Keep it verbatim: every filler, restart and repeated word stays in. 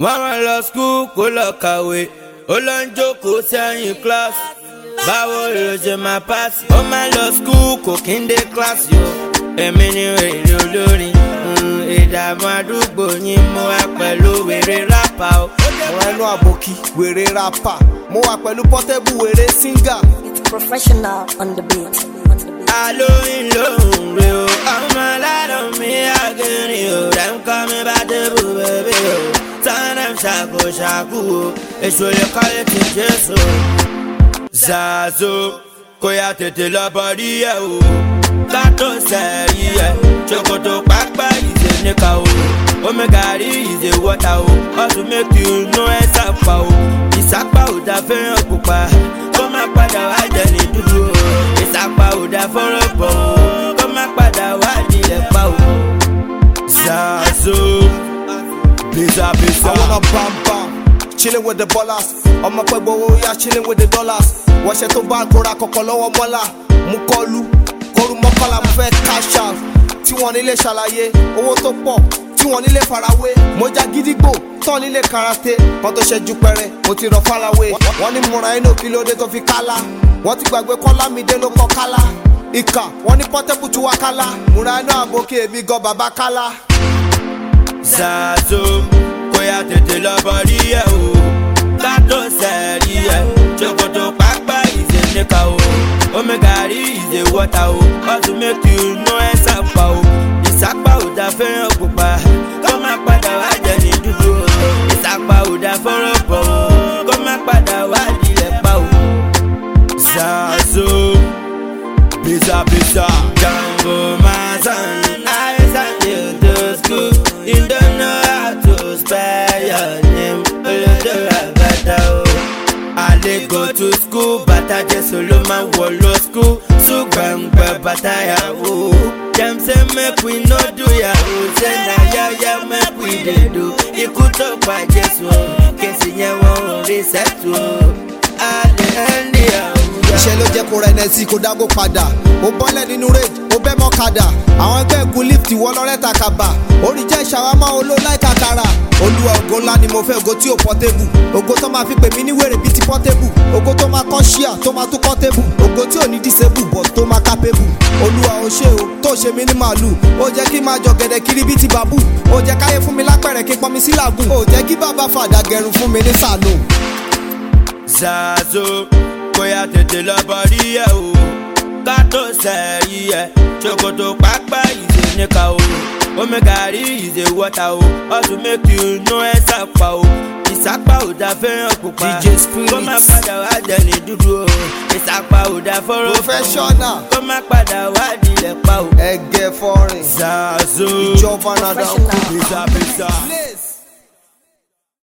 Mama lọ school kó lọ kàwé, ó lọ ń jókòó sẹ́yìn class. Báwo ló ṣe máa pass? Ó máa lọ school kò kí ń dé class yo. Èmi ni wèrè olórin, ìdààmú àdúgbò yín mú wá pẹ̀lú wèrè rápà o. Ọ̀rọ̀ ẹnu àbòkí wèrè rápà, mo wà pẹ̀lú Portable wèrè singer. It's professional on the beat. Alóyin lóhùn rè o, ọmọ aládùn mi àgẹ̀rì o. Dem call me Portable baby o. Tánàm ṣàkó ṣàkó o, èso lè kọ́lé ti Jésù. Zazo, kó yá tètè lọ bọ́dí ẹ̀ o. Kátó sẹ́yí ẹ̀, ṣòkòtò pápá ìdè níkà o. Omegari ìdè wọ́tà o, ọ̀tún méjì inú ẹ̀ sàpà o. Ìsàpá ò dá fẹ́ràn pupa, kó má padà wá jẹ ní dúdú o. Ìsàpá ò dá fọ́rọ̀ bọ̀ o, kó má padà wá nílẹ̀ pa o. Zazo, pizza pizza. I wanna bam bam, chillin' with the ballers. Ọmọ pẹ́ gbowó yá chillin' with the dollars. Wọ́ṣẹ́ tó bá kóra kọ̀kọ́ lọ́wọ́ mọ́lá. Mú kọlu, kọlu mọ́kànlá mo fẹ́ cash out. Tí wọ́n nílé ṣàlàyé, owó tó pọ̀, tí wọ́n nílé farawé. Mo já gídígbò, tán nílé karate. Wọ́n tó ṣẹ́jú pẹrẹ, mo ti rọ farawé. Wọ́n ní múra inú kí ló dé tó fi kálá. Wọ́n ti gbàgbé Kọ́lá mi dé ló kọ́ kálá. Ìkà, wọ́n ní Portable tí wá kálá. Múra inú àbókè èmi gan bàbá kálá. Zazo, kó yá tètè lọ bọ́dí ẹ̀ o. Kátó sẹ́rí ẹ̀, ṣòkòtò pápá ìdè níkà o. Omegari ìdè wọ́tà o, ọ̀tún méjì inú ẹ̀ sàpà o. Ìsàpá ò dá fẹ́ràn pupa, kó má padà wá jẹ ní dúdú o. Ìsàpá ò dá fọ́rọ̀ bọ̀ o, kó má padà wá nílẹ̀ pa o. Zazo, pizza pizza. Django Manson, I send you to school. You don't know how to spell your name. I go to school, but I just solo man wallow school. So gbangba bataya o. Dem say make we no do yahoo. Say na ya ya make we dey do. Ikú tó pa Jésù o, kèsì yẹn wọ́n rí sẹ́tù o. Adé ẹni yahoo. Iṣẹ́ ló jẹ́ kó rẹ̀ nẹ́sì kó dágó padà. Ó bọ́lẹ̀ nínú rage, ó bẹ́ mọ́kadà. Àwọn ẹgbẹ́ ẹ̀kú lift wọ́ lọ́rẹ́ takaba. Orí jẹ́ ìṣàwámọ́ olóláìka kara. Olúwa ògo ńlá ni mo fẹ́, ògo tí ò Portable. Ògo tó máa fi pè mí ní wèrè bíi ti Portable. Ògo tó máa kọ́ ṣíà tó máa tún Portable. Ògo tí ò ní disable but tó máa capable. Olúwa ó ṣe o, tó ṣe mí ní màálù. Ó jẹ́ kí máa jọ gẹ̀dẹ̀ kiri bíi ti bàbú. Ó jẹ́ káyé fún mi lápẹ̀rẹ̀ kí pọ́n mi sí làgùn. Ó jẹ́ kí bàbá fàdà gẹrun fún mi ní sàlùn. Zazo, kó yá tètè lọ bọ́dí ẹ̀ o. Kátó sẹ́yí ẹ̀, ṣòkòtò pápá ìdè níkà o. Omegari ìdè wọ́tà o, ọ̀tún méjì inú ẹ̀ sàpà o. Ìsàpá ò dá fẹ́ràn pupa, D J Spirit. Kó má padà wá jẹ ní dúdú o. Ìsàpá ò dá fọ́rọ̀ Professional. kó má padà wá nílẹ̀ pa o. Ẹgẹ fọrin. Zazo, Ìjọba nàdà kú. pizza pizza.